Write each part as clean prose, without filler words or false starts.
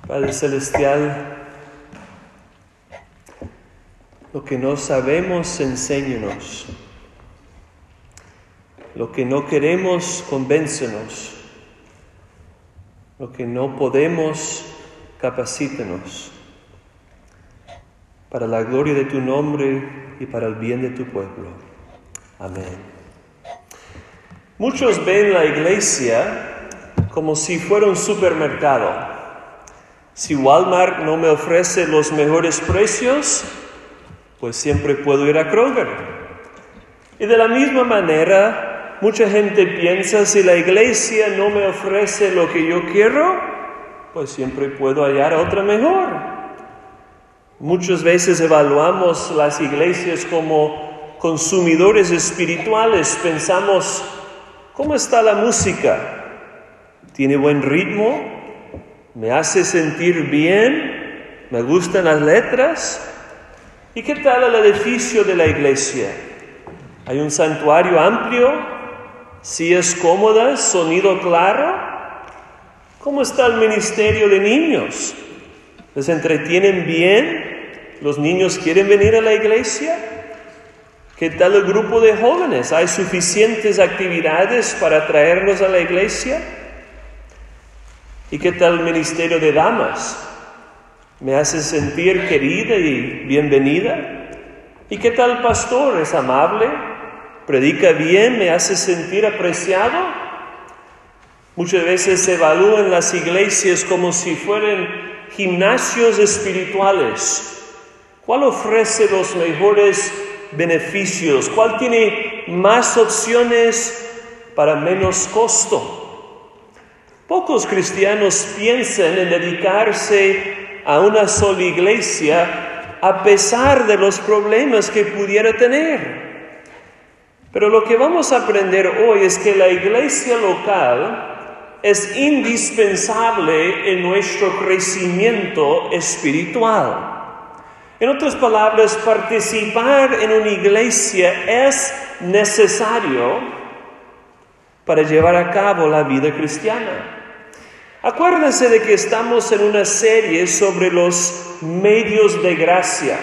Padre Celestial, lo que no sabemos, enséñanos. Lo que no queremos, convéncenos. Lo que no podemos, capacítanos. Para la gloria de tu nombre y para el bien de tu pueblo. Amén. Muchos ven la iglesia como si fuera un supermercado. Si Walmart no me ofrece los mejores precios, pues siempre puedo ir a Kroger. Y de la misma manera, mucha gente piensa, si la iglesia no me ofrece lo que yo quiero, pues siempre puedo hallar otra mejor. Muchas veces evaluamos las iglesias como consumidores espirituales. Pensamos, ¿cómo está la música? ¿Tiene buen ritmo? ¿Me hace sentir bien? ¿Me gustan las letras? ¿Y qué tal el edificio de la iglesia? ¿Hay un santuario amplio? ¿Sillas cómodas? ¿Sonido claro? ¿Cómo está el ministerio de niños? ¿Les entretienen bien? ¿Los niños quieren venir a la iglesia? ¿Qué tal el grupo de jóvenes? ¿Hay suficientes actividades para traerlos a la iglesia? ¿Y qué tal el ministerio de damas? ¿Me hace sentir querida y bienvenida? ¿Y qué tal el pastor? ¿Es amable? ¿Predica bien? ¿Me hace sentir apreciado? Muchas veces se evalúan las iglesias como si fueran gimnasios espirituales. ¿Cuál ofrece los mejores beneficios? ¿Cuál tiene más opciones para menos costo? Pocos cristianos piensan en dedicarse a una sola iglesia a pesar de los problemas que pudiera tener. Pero lo que vamos a aprender hoy es que la iglesia local es indispensable en nuestro crecimiento espiritual. En otras palabras, participar en una iglesia es necesario para llevar a cabo la vida cristiana. Acuérdense de que estamos en una serie sobre los medios de gracia.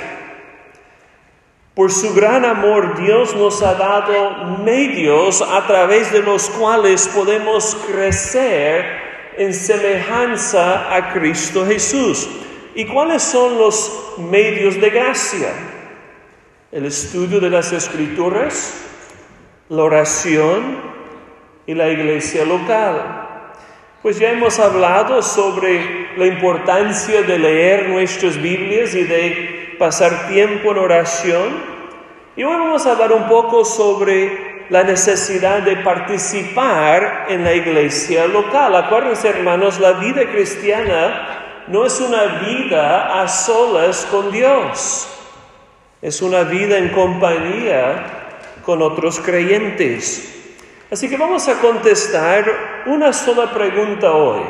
Por su gran amor, Dios nos ha dado medios a través de los cuales podemos crecer en semejanza a Cristo Jesús. ¿Y cuáles son los medios de gracia? El estudio de las Escrituras, la oración y la iglesia local. Pues ya hemos hablado sobre la importancia de leer nuestras Biblias y de pasar tiempo en oración. Y hoy vamos a hablar un poco sobre la necesidad de participar en la iglesia local. Acuérdense, hermanos, la vida cristiana no es una vida a solas con Dios. Es una vida en compañía con otros creyentes. Así que vamos a contestar una sola pregunta hoy.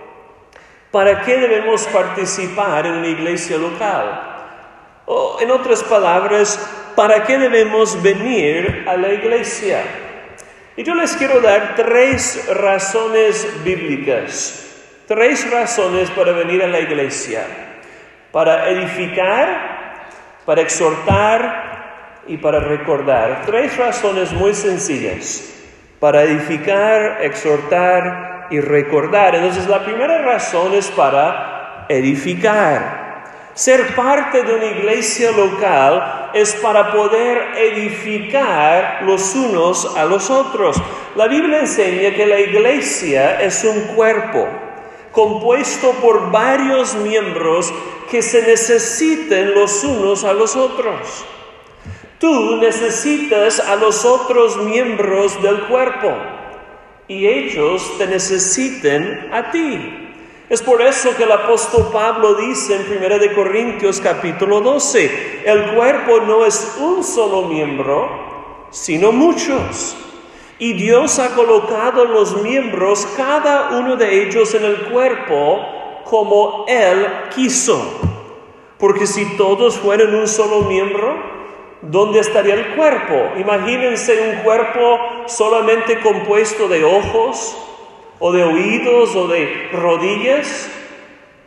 ¿Para qué debemos participar en una iglesia local? O, en otras palabras, ¿para qué debemos venir a la iglesia? Y yo les quiero dar 3 razones bíblicas. 3 razones para venir a la iglesia. Para edificar, para exhortar y para recordar. 3 razones muy sencillas. Para edificar, exhortar y recordar. Entonces, la primera razón es para edificar. Ser parte de una iglesia local es para poder edificar los unos a los otros. La Biblia enseña que la iglesia es un cuerpo compuesto por varios miembros que se necesitan los unos a los otros. Tú necesitas a los otros miembros del cuerpo y ellos te necesitan a ti. Es por eso que el apóstol Pablo dice en 1 Corintios capítulo 12, el cuerpo no es un solo miembro, sino muchos. Y Dios ha colocado los miembros, cada uno de ellos en el cuerpo, como Él quiso. Porque si todos fueran un solo miembro, ¿dónde estaría el cuerpo? Imagínense un cuerpo solamente compuesto de ojos, o de oídos, o de rodillas.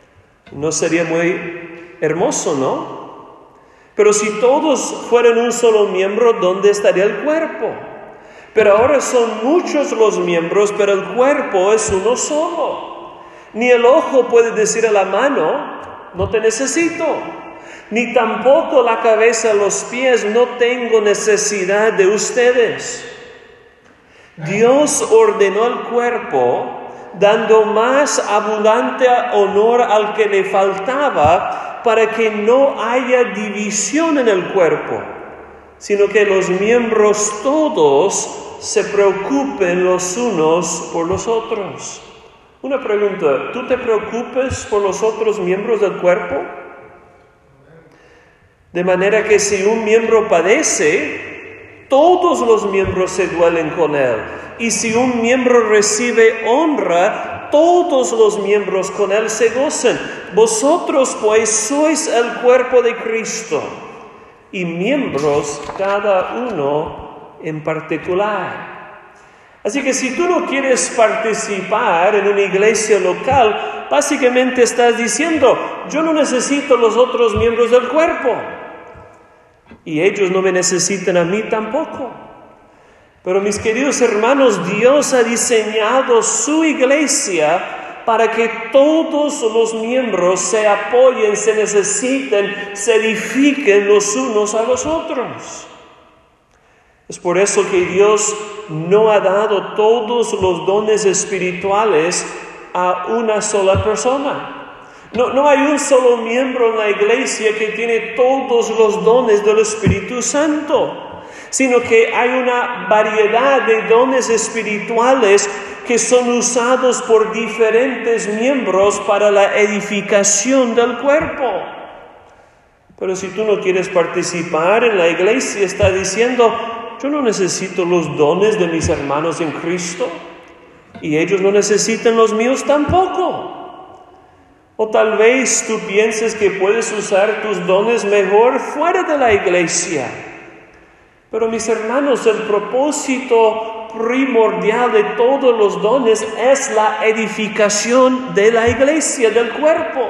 No sería muy hermoso, ¿no? Pero si todos fueran un solo miembro, ¿dónde estaría el cuerpo? Pero ahora son muchos los miembros, pero el cuerpo es uno solo. Ni el ojo puede decir a la mano, no te necesito. Ni tampoco la cabeza a los pies, no tengo necesidad de ustedes. Dios ordenó el cuerpo, dando más abundante honor al que le faltaba, para que no haya división en el cuerpo, sino que los miembros todos se preocupen los unos por los otros. Una pregunta, ¿tú te preocupas por los otros miembros del cuerpo? De manera que si un miembro padece, todos los miembros se duelen con él. Y si un miembro recibe honra, todos los miembros con él se gozan. Vosotros pues sois el cuerpo de Cristo, y miembros cada uno en particular. Así que si tú no quieres participar en una iglesia local, básicamente estás diciendo, yo no necesito los otros miembros del cuerpo. Y ellos no me necesitan a mí tampoco. Pero mis queridos hermanos, Dios ha diseñado su iglesia para que todos los miembros se apoyen, se necesiten, se edifiquen los unos a los otros. Es por eso que Dios no ha dado todos los dones espirituales a una sola persona. No hay un solo miembro en la iglesia que tiene todos los dones del Espíritu Santo, sino que hay una variedad de dones espirituales que son usados por diferentes miembros para la edificación del cuerpo. Pero si tú no quieres participar en la iglesia, está diciendo, yo no necesito los dones de mis hermanos en Cristo, y ellos no necesitan los míos tampoco. O tal vez tú pienses que puedes usar tus dones mejor fuera de la iglesia. Pero mis hermanos, el propósito primordial de todos los dones es la edificación de la iglesia, del cuerpo.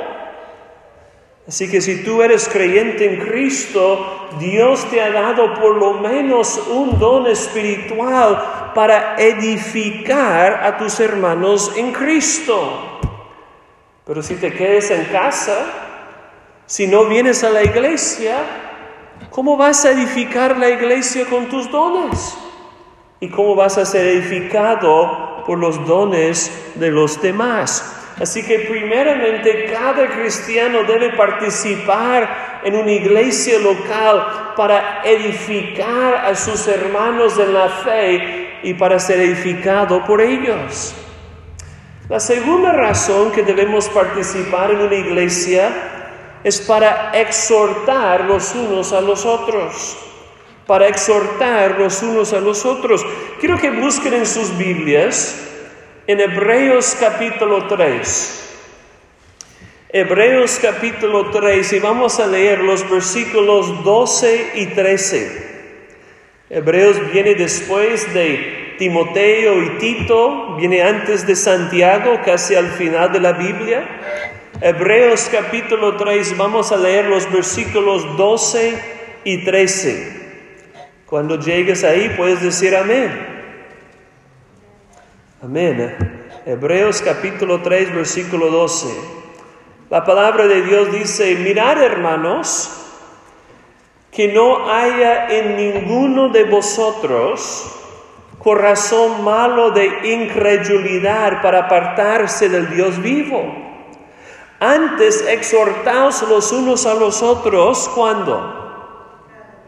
Así que si tú eres creyente en Cristo, Dios te ha dado por lo menos un don espiritual para edificar a tus hermanos en Cristo. Pero si te quedas en casa, si no vienes a la iglesia, ¿cómo vas a edificar la iglesia con tus dones? ¿Y cómo vas a ser edificado por los dones de los demás? Así que primeramente cada cristiano debe participar en una iglesia local para edificar a sus hermanos en la fe y para ser edificado por ellos. La segunda razón que debemos participar en una iglesia es para exhortar los unos a los otros. Para exhortar los unos a los otros. Quiero que busquen en sus Biblias en Hebreos capítulo 3. Hebreos capítulo 3, y vamos a leer los versículos 12 y 13. Hebreos viene después de Timoteo y Tito, viene antes de Santiago, casi al final de la Biblia. Hebreos capítulo 3, vamos a leer los versículos 12 y 13. Cuando llegues ahí puedes decir amén. Amén. Hebreos capítulo 3, versículo 12. La palabra de Dios dice, mirad hermanos, que no haya en ninguno de vosotros corazón malo de incredulidad para apartarse del Dios vivo. Antes exhortaos los unos a los otros, ¿cuándo?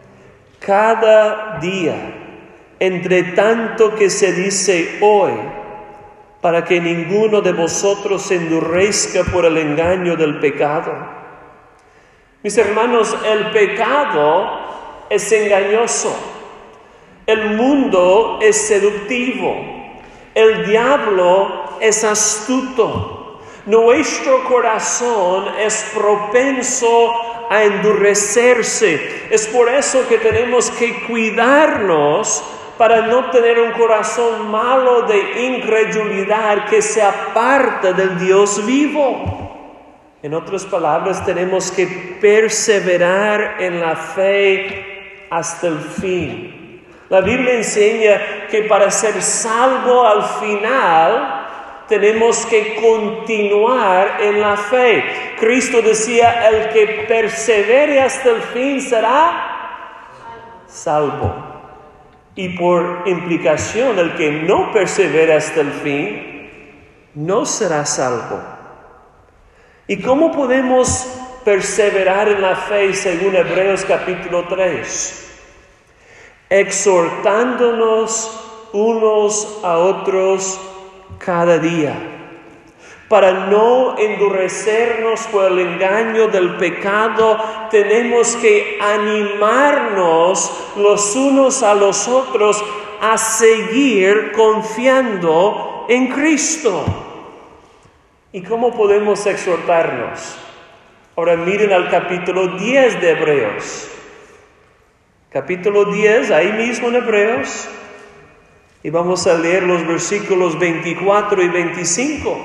Cada día, entre tanto que se dice hoy, para que ninguno de vosotros se endurezca por el engaño del pecado. Mis hermanos, el pecado es engañoso. El mundo es seductivo. El diablo es astuto. Nuestro corazón es propenso a endurecerse. Es por eso que tenemos que cuidarnos para no tener un corazón malo de incredulidad que se aparta del Dios vivo. En otras palabras, tenemos que perseverar en la fe hasta el fin. La Biblia enseña que para ser salvo al final, tenemos que continuar en la fe. Cristo decía, el que persevere hasta el fin será salvo. Y por implicación, el que no persevere hasta el fin, no será salvo. ¿Y cómo podemos perseverar en la fe según Hebreos capítulo 3? Exhortándonos unos a otros cada día, para no endurecernos por el engaño del pecado. Tenemos que animarnos los unos a los otros a seguir confiando en Cristo. ¿Y cómo podemos exhortarnos? Ahora miren al capítulo 10 de Hebreos. Capítulo 10, ahí mismo en Hebreos. Y vamos a leer los versículos 24 y 25.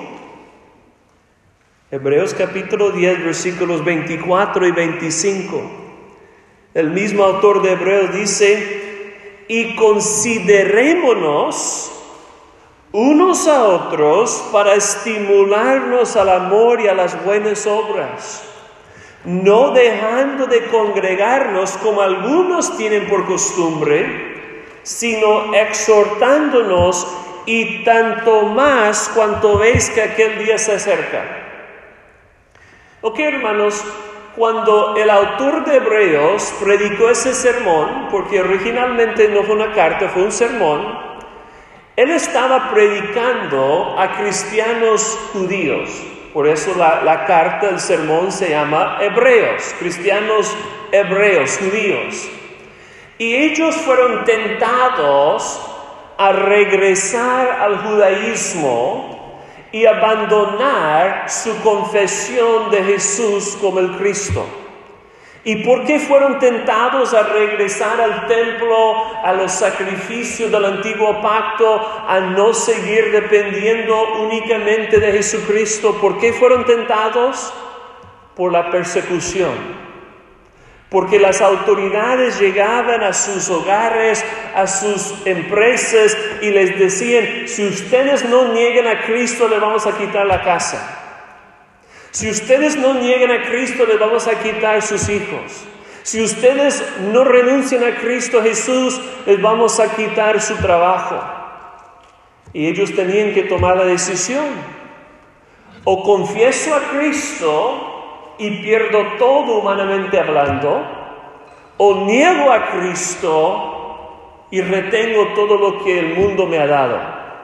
Hebreos capítulo 10, versículos 24 y 25. El mismo autor de Hebreos dice, y considerémonos unos a otros para estimularnos al amor y a las buenas obras, no dejando de congregarnos como algunos tienen por costumbre, sino exhortándonos, y tanto más cuanto veis que aquel día se acerca. Ok, hermanos, cuando el autor de Hebreos predicó ese sermón, porque originalmente no fue una carta, fue un sermón, él estaba predicando a cristianos judíos. Por eso la carta, el sermón se llama Hebreos, cristianos hebreos, judíos. Y ellos fueron tentados a regresar al judaísmo y abandonar su confesión de Jesús como el Cristo. ¿Y por qué fueron tentados a regresar al templo, a los sacrificios del antiguo pacto, a no seguir dependiendo únicamente de Jesucristo? ¿Por qué fueron tentados? Por la persecución. Porque las autoridades llegaban a sus hogares, a sus empresas y les decían, si ustedes no niegan a Cristo, les vamos a quitar la casa. Si ustedes no niegan a Cristo, les vamos a quitar sus hijos. Si ustedes no renuncian a Cristo Jesús, les vamos a quitar su trabajo. Y ellos tenían que tomar la decisión. O confieso a Cristo y pierdo todo humanamente hablando, o niego a Cristo y retengo todo lo que el mundo me ha dado.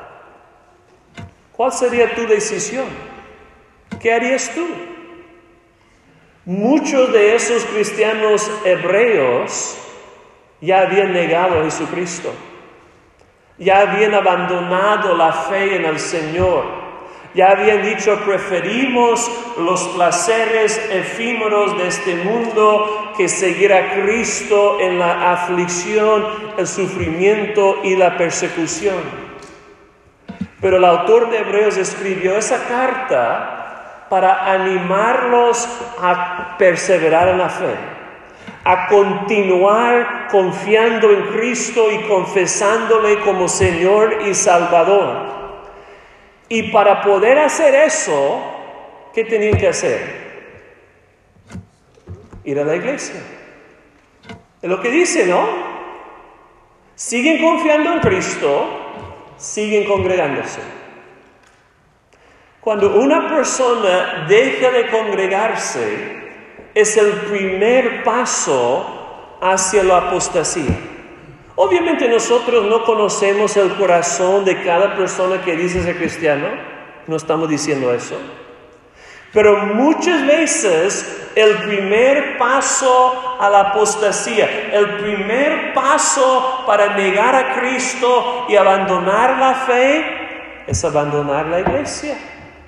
¿Cuál sería tu decisión? ¿Qué harías tú? Muchos de esos cristianos hebreos ya habían negado a Jesucristo, ya habían abandonado la fe en el Señor, ya habían dicho, preferimos los placeres efímeros de este mundo que seguir a Cristo en la aflicción, el sufrimiento y la persecución. Pero el autor de Hebreos escribió esa carta para animarlos a perseverar en la fe, a continuar confiando en Cristo y confesándole como Señor y Salvador. Y para poder hacer eso, ¿qué tenían que hacer? Ir a la iglesia. Es lo que dice, ¿no? Siguen confiando en Cristo, siguen congregándose. Cuando una persona deja de congregarse, es el primer paso hacia la apostasía. Obviamente nosotros no conocemos el corazón de cada persona que dice ser cristiano, no estamos diciendo eso. Pero muchas veces el primer paso a la apostasía, el primer paso para negar a Cristo y abandonar la fe, es abandonar la iglesia.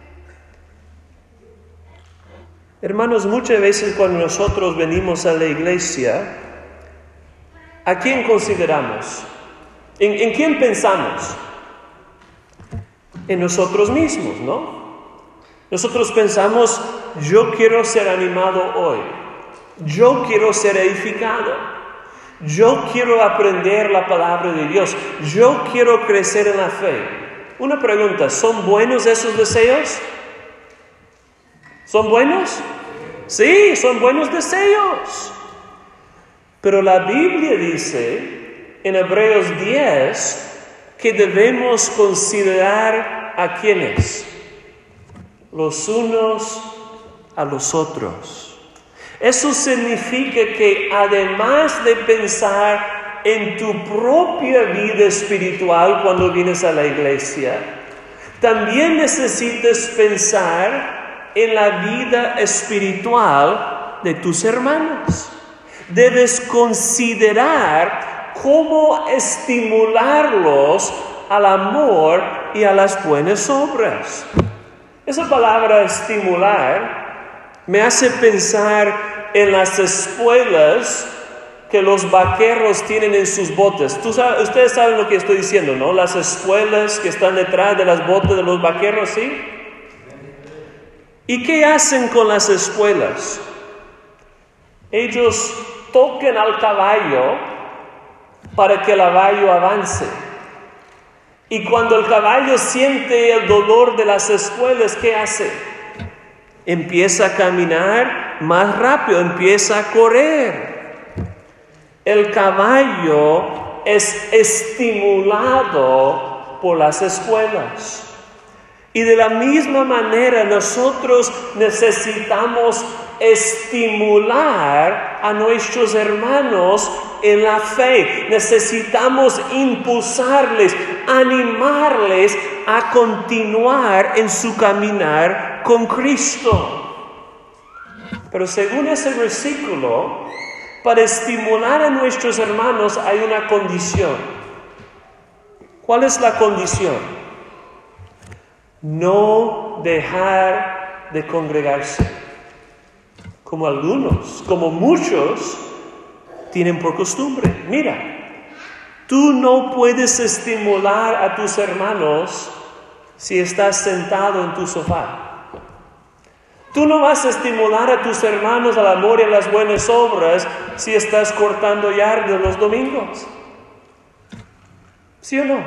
Hermanos, muchas veces cuando nosotros venimos a la iglesia, ¿a quién consideramos? ¿En quién pensamos? En nosotros mismos, ¿no? Nosotros pensamos, yo quiero ser animado hoy. Yo quiero ser edificado. Yo quiero aprender la palabra de Dios. Yo quiero crecer en la fe. Una pregunta, ¿son buenos esos deseos? ¿Son buenos? Sí, son buenos deseos. Pero la Biblia dice en Hebreos 10 que debemos considerar a quiénes, los unos a los otros. Eso significa que además de pensar en tu propia vida espiritual cuando vienes a la iglesia, también necesitas pensar en la vida espiritual de tus hermanos. Debes considerar cómo estimularlos al amor y a las buenas obras. Esa palabra estimular me hace pensar en las espuelas que los vaqueros tienen en sus botes. Ustedes saben lo que estoy diciendo, ¿no? Las espuelas que están detrás de las botas de los vaqueros, ¿sí? ¿Y qué hacen con las espuelas? Ellos tocan al caballo para que el caballo avance. Y cuando el caballo siente el dolor de las espuelas, ¿qué hace? Empieza a caminar más rápido, empieza a correr. El caballo es estimulado por las espuelas. Y de la misma manera nosotros necesitamos estimular a nuestros hermanos en la fe. Necesitamos impulsarles, animarles a continuar en su caminar con Cristo. Pero según ese versículo, para estimular a nuestros hermanos hay una condición. ¿Cuál es la condición? No dejar de congregarse. Como algunos, como muchos, tienen por costumbre. Mira, tú no puedes estimular a tus hermanos si estás sentado en tu sofá. Tú no vas a estimular a tus hermanos al amor y a las buenas obras si estás cortando yardas los domingos. ¿Sí o no?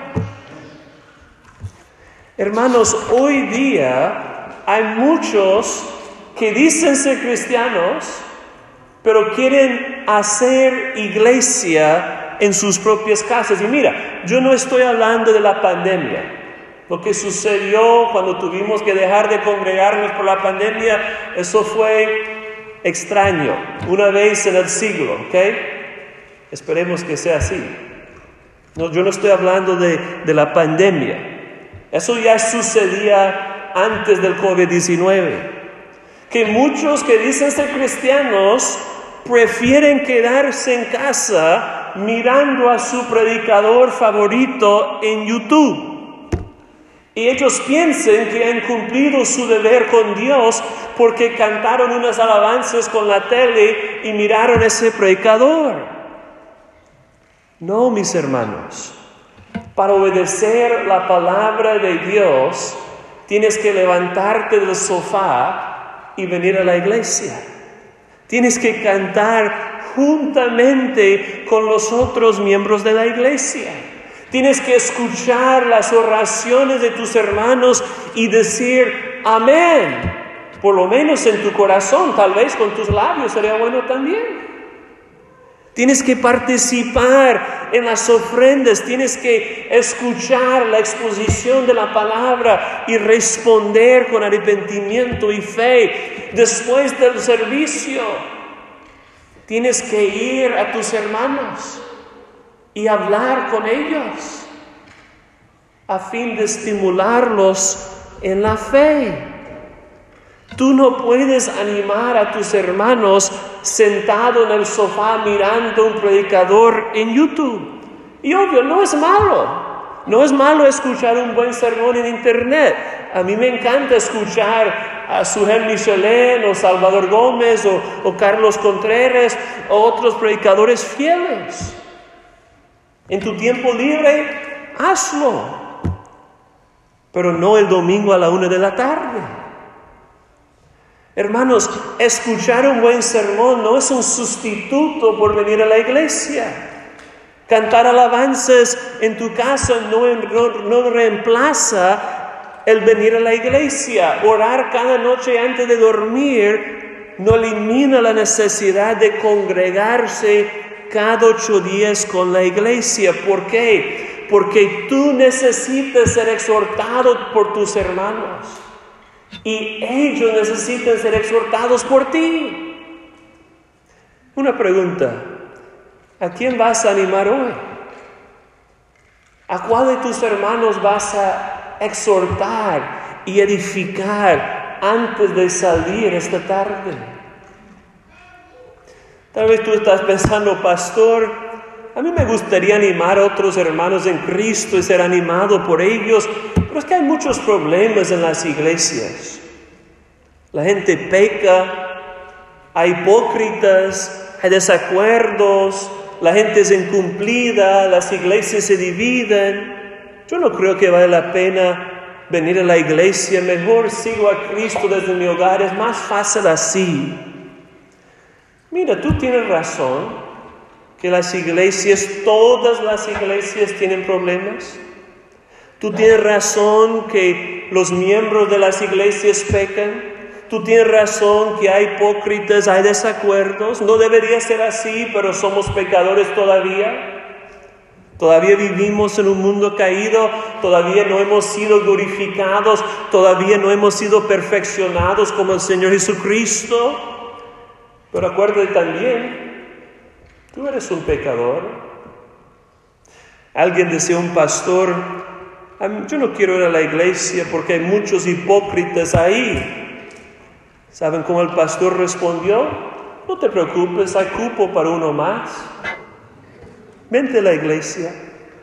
Hermanos, hoy día hay muchos que dicen ser cristianos, pero quieren hacer iglesia en sus propias casas. Y mira, yo no estoy hablando de la pandemia. Lo que sucedió cuando tuvimos que dejar de congregarnos por la pandemia, eso fue extraño, una vez en el siglo, ¿ok? Esperemos que sea así. No, yo no estoy hablando de la pandemia. Eso ya sucedía antes del COVID-19. Que muchos que dicen ser cristianos prefieren quedarse en casa mirando a su predicador favorito en YouTube. Y ellos piensan que han cumplido su deber con Dios porque cantaron unas alabanzas con la tele y miraron a ese predicador. No, mis hermanos. Para obedecer la palabra de Dios, tienes que levantarte del sofá y venir a la iglesia. Tienes que cantar juntamente con los otros miembros de la iglesia. Tienes que escuchar las oraciones de tus hermanos y decir amén. Por lo menos en tu corazón, tal vez con tus labios sería bueno también. Tienes que participar en las ofrendas, tienes que escuchar la exposición de la palabra y responder con arrepentimiento y fe. Después del servicio, tienes que ir a tus hermanos y hablar con ellos a fin de estimularlos en la fe. Tú no puedes animar a tus hermanos sentado en el sofá mirando un predicador en YouTube. Y obvio, no es malo. No es malo escuchar un buen sermón en internet. A mí me encanta escuchar a Sujel Michelén o Salvador Gómez o Carlos Contreras o otros predicadores fieles. En tu tiempo libre, hazlo. Pero no el domingo a la 1 de la tarde. Hermanos, escuchar un buen sermón no es un sustituto por venir a la iglesia. Cantar alabanzas en tu casa no reemplaza el venir a la iglesia. Orar cada noche antes de dormir no elimina la necesidad de congregarse cada 8 días con la iglesia. ¿Por qué? Porque tú necesitas ser exhortado por tus hermanos y ellos necesitan ser exhortados por ti. Una pregunta: ¿a quién vas a animar hoy? ¿A cuál de tus hermanos vas a exhortar y edificar antes de salir esta tarde? Tal vez tú estás pensando: pastor, a mí me gustaría animar a otros hermanos en Cristo y ser animado por ellos, pero es que hay muchos problemas en las iglesias. La gente peca, hay hipócritas, hay desacuerdos, la gente es incumplida, las iglesias se dividen. Yo no creo que vale la pena venir a la iglesia. Mejor sigo a Cristo desde mi hogar, es más fácil así. Mira, tú tienes razón que las iglesias, todas las iglesias tienen problemas. Tú tienes razón que los miembros de las iglesias pecan. Tú tienes razón que hay hipócritas, hay desacuerdos. No debería ser así, pero somos pecadores todavía. Todavía vivimos en un mundo caído. Todavía no hemos sido glorificados. Todavía no hemos sido perfeccionados como el Señor Jesucristo. Pero acuérdate también, tú eres un pecador. Alguien decía, un pastor: yo no quiero ir a la iglesia porque hay muchos hipócritas ahí. ¿Saben cómo el pastor respondió? No te preocupes, hay cupo para uno más. Vente a la iglesia.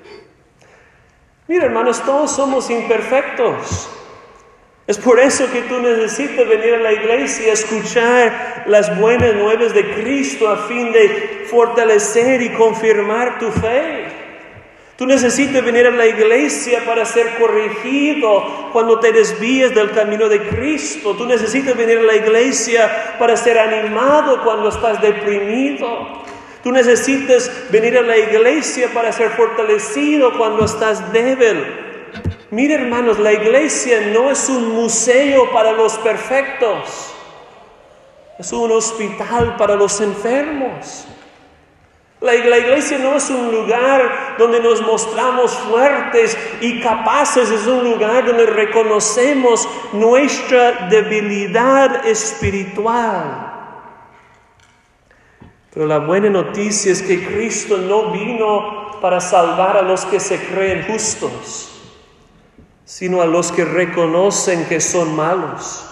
Mira, hermanos, todos somos imperfectos. Es por eso que tú necesitas venir a la iglesia y escuchar las buenas nuevas de Cristo a fin de fortalecer y confirmar tu fe. Tú necesitas venir a la iglesia para ser corregido cuando te desvíes del camino de Cristo. Tú necesitas venir a la iglesia para ser animado cuando estás deprimido. Tú necesitas venir a la iglesia para ser fortalecido cuando estás débil. Mira, hermanos, la iglesia no es un museo para los perfectos. Es un hospital para los enfermos. La iglesia no es un lugar donde nos mostramos fuertes y capaces. Es un lugar donde reconocemos nuestra debilidad espiritual. Pero la buena noticia es que Cristo no vino para salvar a los que se creen justos, sino a los que reconocen que son malos.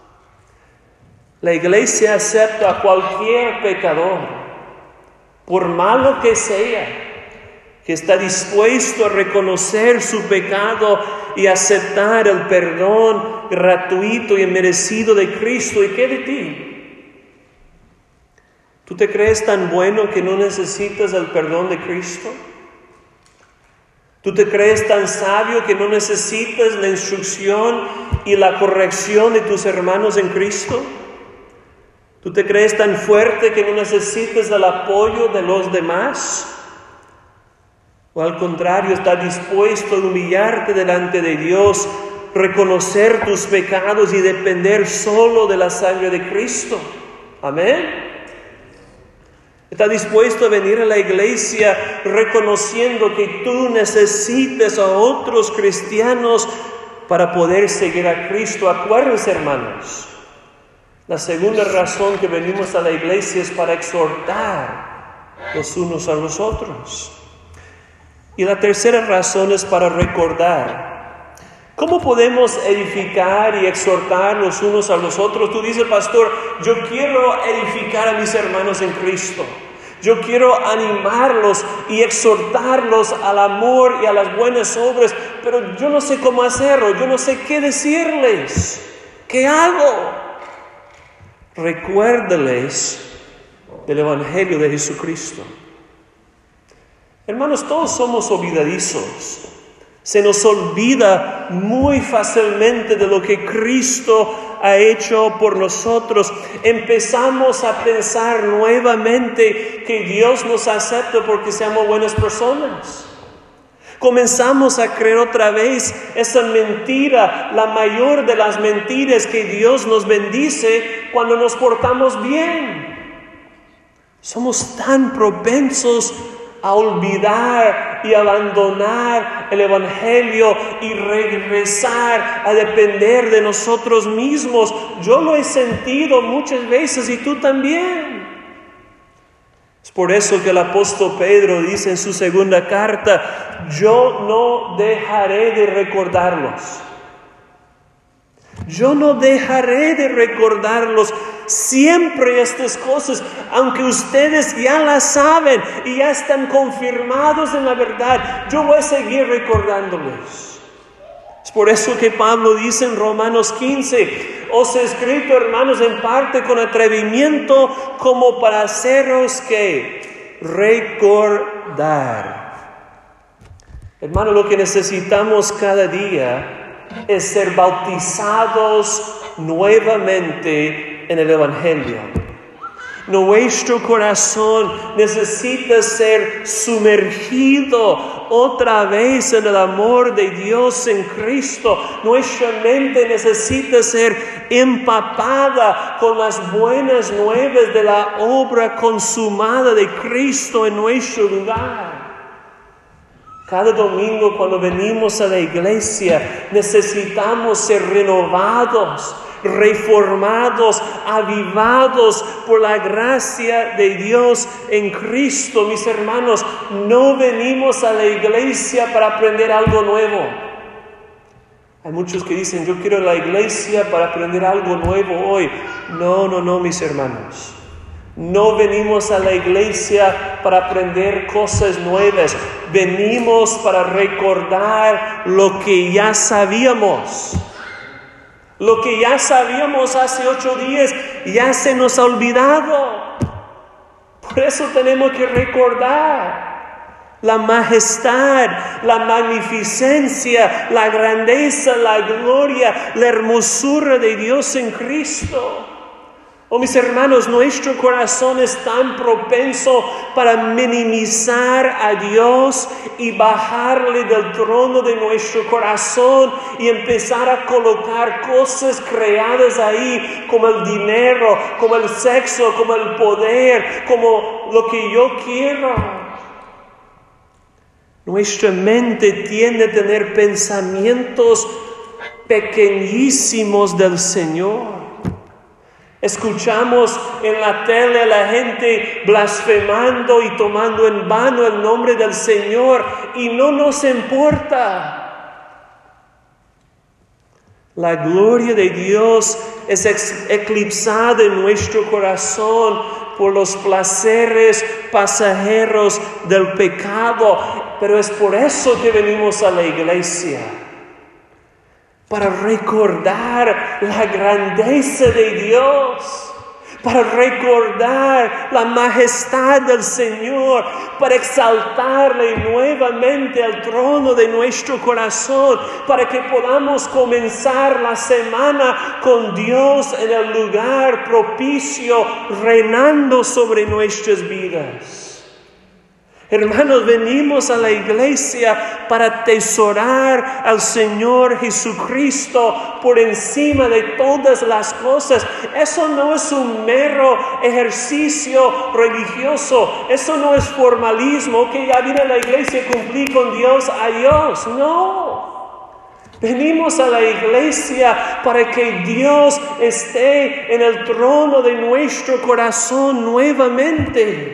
La iglesia acepta a cualquier pecador, por malo que sea, que está dispuesto a reconocer su pecado y aceptar el perdón gratuito y merecido de Cristo. ¿Y qué de ti? ¿Tú te crees tan bueno que no necesitas el perdón de Cristo? ¿Tú te crees tan sabio que no necesitas la instrucción y la corrección de tus hermanos en Cristo? ¿Tú te crees tan fuerte que no necesitas el apoyo de los demás? ¿O al contrario, estás dispuesto a humillarte delante de Dios, reconocer tus pecados y depender solo de la sangre de Cristo? Amén. ¿Estás dispuesto a venir a la iglesia reconociendo que tú necesitas a otros cristianos para poder seguir a Cristo? Acuérdense, hermanos, la segunda razón que venimos a la iglesia es para exhortar los unos a los otros. Y la tercera razón es para recordar. ¿Cómo podemos edificar y exhortar los unos a los otros? Tú dices, pastor, yo quiero edificar a mis hermanos en Cristo. Yo quiero animarlos y exhortarlos al amor y a las buenas obras, pero yo no sé cómo hacerlo, yo no sé qué decirles. ¿Qué hago? Recuérdales del Evangelio de Jesucristo. Hermanos, todos somos olvidadizos. Se nos olvida muy fácilmente de lo que Cristo ha hecho por nosotros. Empezamos a pensar nuevamente que Dios nos acepta porque seamos buenas personas. Comenzamos a creer otra vez esa mentira, la mayor de las mentiras, que Dios nos bendice cuando nos portamos bien. Somos tan propensos a olvidar y abandonar el Evangelio y regresar a depender de nosotros mismos. Yo lo he sentido muchas veces y tú también. Es por eso que el apóstol Pedro dice en su segunda carta: yo no dejaré de recordarlos. Yo no dejaré de recordarlos siempre estas cosas, aunque ustedes ya las saben y ya están confirmados en la verdad. Yo voy a seguir recordándoles. Es por eso que Pablo dice en Romanos 15: os he escrito, hermanos, en parte con atrevimiento, como para haceros que recordar. Hermano, lo que necesitamos cada día es ser bautizados nuevamente en el Evangelio. Nuestro corazón necesita ser sumergido otra vez en el amor de Dios en Cristo. Nuestra mente necesita ser empapada con las buenas nuevas de la obra consumada de Cristo en nuestro lugar. Cada domingo cuando venimos a la iglesia necesitamos ser renovados, reformados, avivados por la gracia de Dios en Cristo. Mis hermanos, no venimos a la iglesia para aprender algo nuevo. Hay muchos que dicen: yo quiero ir a la iglesia para aprender algo nuevo hoy. No, mis hermanos. No venimos a la iglesia para aprender cosas nuevas. Venimos para recordar lo que ya sabíamos. Lo que ya sabíamos hace 8 días ya se nos ha olvidado. Por eso tenemos que recordar la majestad, la magnificencia, la grandeza, la gloria, la hermosura de Dios en Cristo. Oh, mis hermanos, nuestro corazón es tan propenso para minimizar a Dios y bajarle del trono de nuestro corazón y empezar a colocar cosas creadas ahí, como el dinero, como el sexo, como el poder, como lo que yo quiero. Nuestra mente tiende a tener pensamientos pequeñísimos del Señor. Escuchamos en la tele a la gente blasfemando y tomando en vano el nombre del Señor y no nos importa. La gloria de Dios es eclipsada en nuestro corazón por los placeres pasajeros del pecado, pero es por eso que venimos a la iglesia. Para recordar la grandeza de Dios, para recordar la majestad del Señor, para exaltarle nuevamente al trono de nuestro corazón, para que podamos comenzar la semana con Dios en el lugar propicio, reinando sobre nuestras vidas. Hermanos, venimos a la iglesia para atesorar al Señor Jesucristo por encima de todas las cosas. Eso no es un mero ejercicio religioso. Eso no es formalismo, que ya vine a la iglesia y cumplí con Dios, adiós. No. Venimos a la iglesia para que Dios esté en el trono de nuestro corazón nuevamente.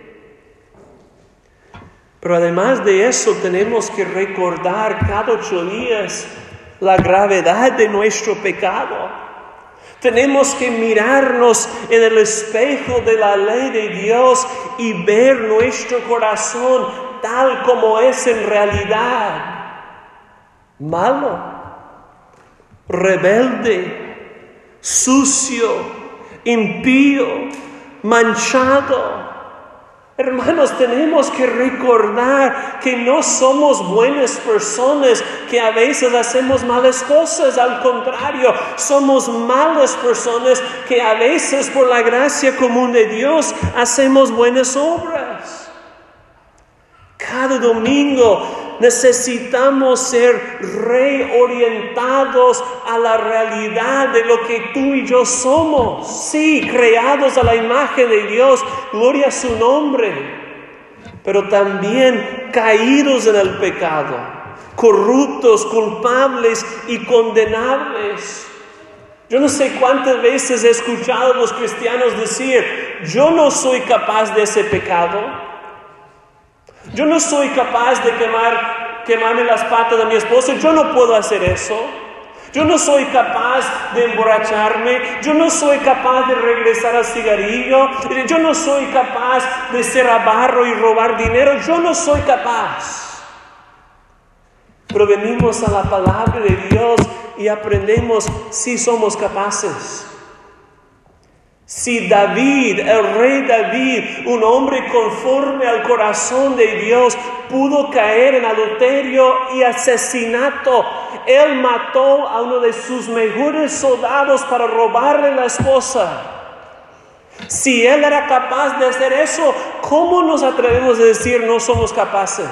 Pero además de eso, tenemos que recordar cada 8 días la gravedad de nuestro pecado. Tenemos que mirarnos en el espejo de la ley de Dios y ver nuestro corazón tal como es en realidad. Malo, rebelde, sucio, impío, manchado. Hermanos, tenemos que recordar que no somos buenas personas, que a veces hacemos malas cosas. Al contrario, somos malas personas que a veces por la gracia común de Dios hacemos buenas obras. Cada domingo necesitamos ser reorientados a la realidad de lo que tú y yo somos. Sí, creados a la imagen de Dios, gloria a su nombre, pero también caídos en el pecado, corruptos, culpables y condenables. Yo no sé cuántas veces he escuchado a los cristianos decir: yo no soy capaz de ese pecado. Yo no soy capaz de quemarme las patas de mi esposo. Yo no puedo hacer eso. Yo no soy capaz de emborracharme. Yo no soy capaz de regresar al cigarrillo. Yo no soy capaz de ser avaro y robar dinero. Yo no soy capaz. Pero venimos a la palabra de Dios y aprendemos si somos capaces. Si David, el rey David, un hombre conforme al corazón de Dios, pudo caer en adulterio y asesinato, él mató a uno de sus mejores soldados para robarle la esposa. Si él era capaz de hacer eso, ¿cómo nos atrevemos a decir no somos capaces?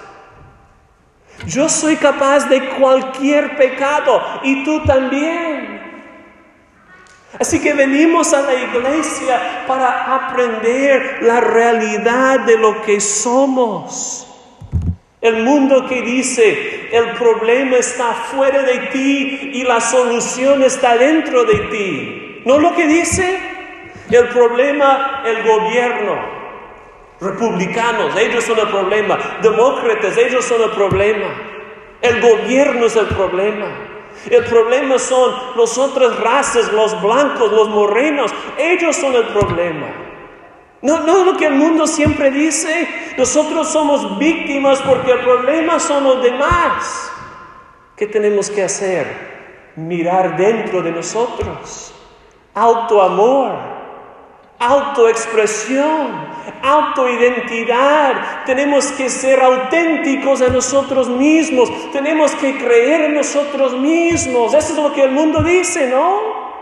Yo soy capaz de cualquier pecado y tú también. Así que venimos a la iglesia para aprender la realidad de lo que somos. El mundo que dice el problema está fuera de ti y la solución está dentro de ti. ¿No es lo que dice? El problema, el gobierno. Republicanos, ellos son el problema. Demócratas, ellos son el problema. El gobierno es el problema. El problema son las otras razas, los blancos, los morenos. Ellos son el problema. No es lo que el mundo siempre dice. Nosotros somos víctimas porque el problema son los demás. ¿Qué tenemos que hacer? Mirar dentro de nosotros. Autoamor. Autoexpresión, autoidentidad. Tenemos que ser auténticos a nosotros mismos. Tenemos que creer en nosotros mismos. Eso es lo que el mundo dice, ¿no?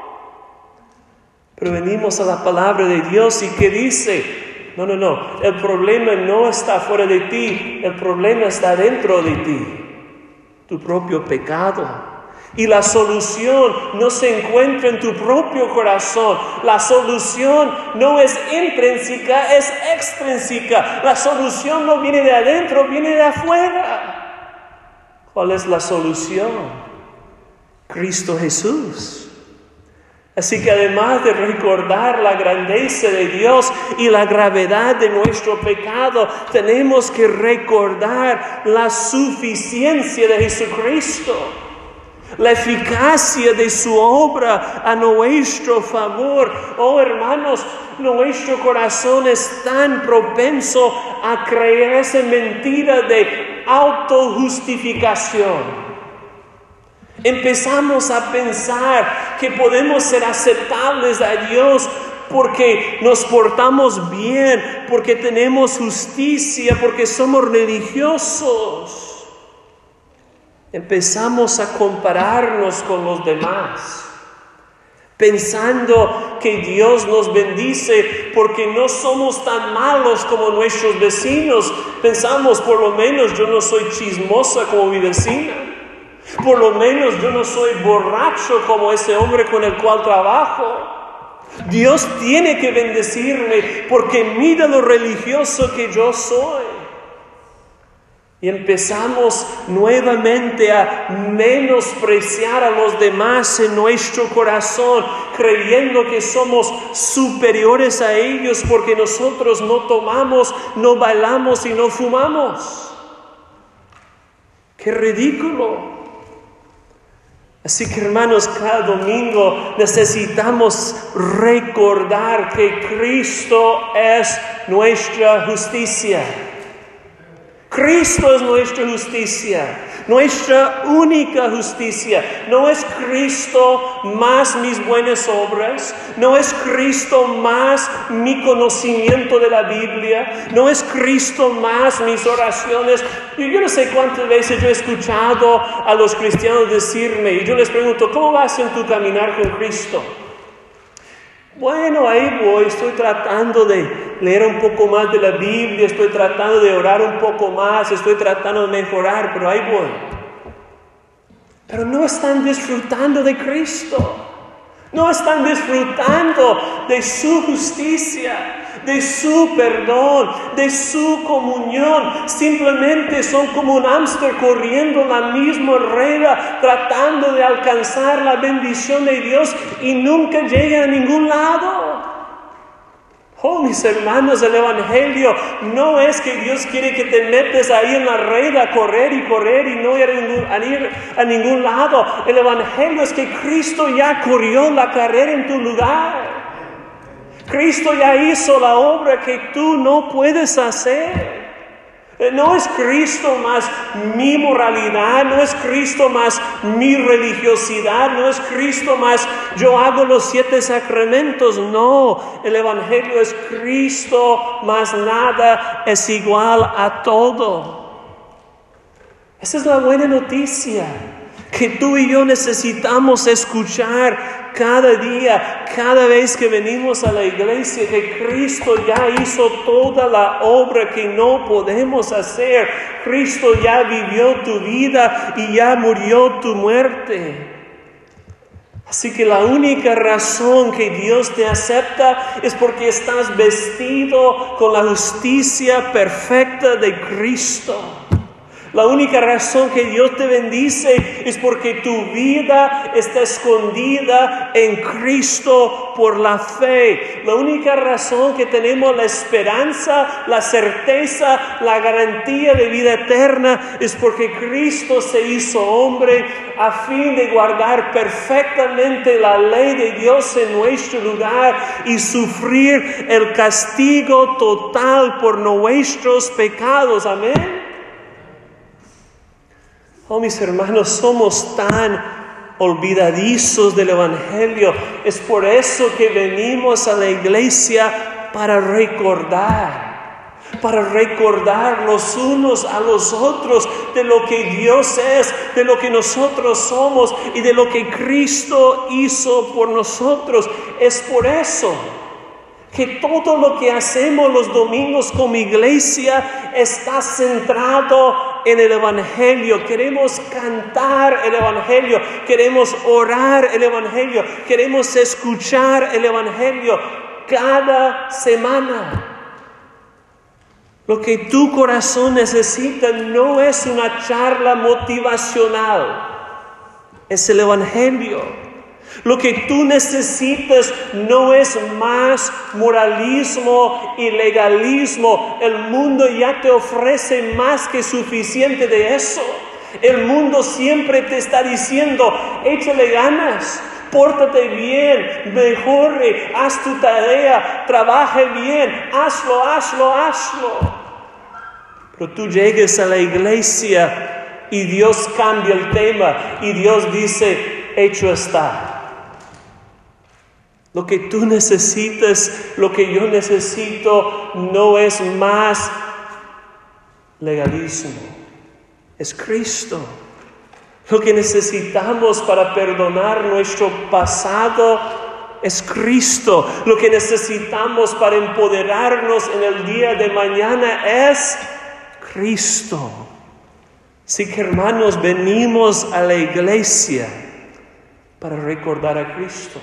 Pero venimos a la palabra de Dios y ¿qué dice? No. El problema no está fuera de ti. El problema está dentro de ti. Tu propio pecado. Y la solución no se encuentra en tu propio corazón. La solución no es intrínseca, es extrínseca. La solución no viene de adentro, viene de afuera. ¿Cuál es la solución? Cristo Jesús. Así que además de recordar la grandeza de Dios y la gravedad de nuestro pecado, tenemos que recordar la suficiencia de Jesucristo. La eficacia de su obra a nuestro favor. Oh hermanos, nuestro corazón es tan propenso a creer esa mentira de autojustificación. Empezamos a pensar que podemos ser aceptables a Dios porque nos portamos bien, porque tenemos justicia, porque somos religiosos. Empezamos a compararnos con los demás, pensando que Dios nos bendice porque no somos tan malos como nuestros vecinos. Pensamos, por lo menos yo no soy chismosa como mi vecina. Por lo menos yo no soy borracho como ese hombre con el cual trabajo. Dios tiene que bendecirme porque mira lo religioso que yo soy. Y empezamos nuevamente a menospreciar a los demás en nuestro corazón, creyendo que somos superiores a ellos porque nosotros no tomamos, no bailamos y no fumamos. ¡Qué ridículo! Así que hermanos, cada domingo necesitamos recordar que Cristo es nuestra justicia. Cristo es nuestra justicia. nuestra única justicia. No es Cristo más mis buenas obras, no es Cristo más mi conocimiento de la Biblia, no es Cristo más mis oraciones. Yo no sé cuántas veces yo he escuchado a los cristianos decirme, y yo les pregunto, ¿cómo vas en tu caminar con Cristo? Bueno, ahí voy, estoy tratando de leer un poco más de la Biblia, estoy tratando de orar un poco más, estoy tratando de mejorar, pero ahí voy. Pero no están disfrutando de Cristo, no están disfrutando de su justicia, de su perdón, de su comunión. Simplemente son como un hámster corriendo en la misma rueda, tratando de alcanzar la bendición de Dios y nunca llegan a ningún lado. Oh, mis hermanos, el Evangelio no es que Dios quiere que te metes ahí en la red a correr y no ir a ningún lado. El Evangelio es que Cristo ya corrió la carrera en tu lugar. Cristo ya hizo la obra que tú no puedes hacer. No es Cristo más mi moralidad, no es Cristo más mi religiosidad, no es Cristo más yo hago los 7 sacramentos. No, el Evangelio es Cristo más nada es igual a todo. Esa es la buena noticia que tú y yo necesitamos escuchar cada día, cada vez que venimos a la iglesia, que Cristo ya hizo toda la obra que no podemos hacer. Cristo ya vivió tu vida y ya murió tu muerte. Así que la única razón que Dios te acepta es porque estás vestido con la justicia perfecta de Cristo. La única razón que Dios te bendice es porque tu vida está escondida en Cristo por la fe. La única razón que tenemos la esperanza, la certeza, la garantía de vida eterna es porque Cristo se hizo hombre a fin de guardar perfectamente la ley de Dios en nuestro lugar y sufrir el castigo total por nuestros pecados. Amén. Oh, mis hermanos, somos tan olvidadizos del Evangelio. Es por eso que venimos a la iglesia para recordar los unos a los otros de lo que Dios es, de lo que nosotros somos y de lo que Cristo hizo por nosotros. Es por eso que todo lo que hacemos los domingos como iglesia está centrado en el Evangelio. Queremos cantar el Evangelio, queremos orar el Evangelio, queremos escuchar el Evangelio cada semana. Lo que tu corazón necesita no es una charla motivacional, es el Evangelio. Lo que tú necesitas no es más moralismo y legalismo. El mundo ya te ofrece más que suficiente de eso. El mundo siempre te está diciendo, échale ganas, pórtate bien, mejore, haz tu tarea, trabaje bien, hazlo. Pero tú llegues a la iglesia y Dios cambia el tema y Dios dice, hecho está. Lo que tú necesitas, lo que yo necesito, no es más legalismo, es Cristo. Lo que necesitamos para perdonar nuestro pasado es Cristo. Lo que necesitamos para empoderarnos en el día de mañana es Cristo. Así que, hermanos, venimos a la iglesia para recordar a Cristo.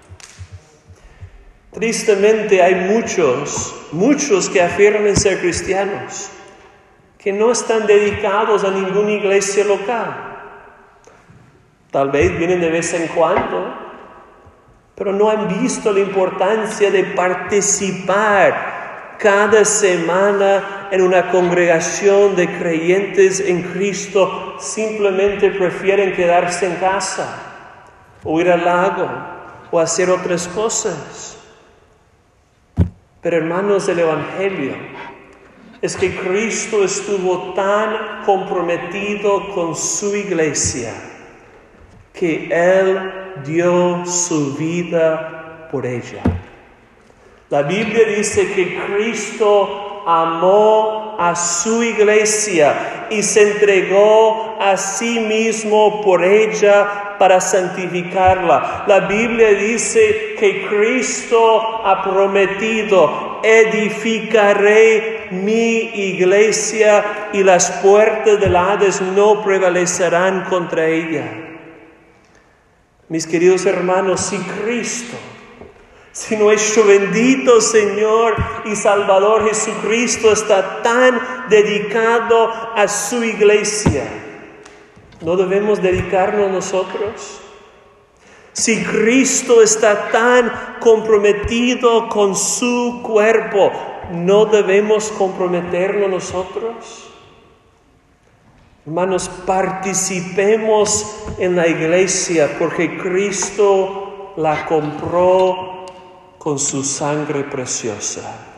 Tristemente hay muchos que afirman ser cristianos, que no están dedicados a ninguna iglesia local. Tal vez vienen de vez en cuando, pero no han visto la importancia de participar cada semana en una congregación de creyentes en Cristo. Simplemente prefieren quedarse en casa, o ir al lago, o hacer otras cosas. Pero hermanos, el Evangelio es que Cristo estuvo tan comprometido con su iglesia que Él dio su vida por ella. La Biblia dice que Cristo amó a su iglesia y se entregó a sí mismo por ella para santificarla. La Biblia dice que Cristo ha prometido: edificaré mi iglesia y las puertas del Hades no prevalecerán contra ella. Mis queridos hermanos, si nuestro bendito Señor y Salvador Jesucristo está tan dedicado a su iglesia, ¿no debemos dedicarnos nosotros? Si Cristo está tan comprometido con su cuerpo, ¿no debemos comprometernos nosotros? Hermanos, participemos en la iglesia porque Cristo la compró con su sangre preciosa.